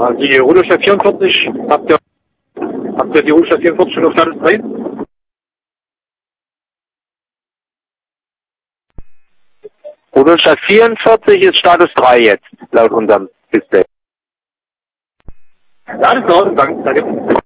Die Rudolstadt 44, habt ihr die Rudolstadt 44 schon auf Status 3? Rudolstadt 44 ist Status 3 jetzt, laut unserem Display. Ja, alles klar, danke.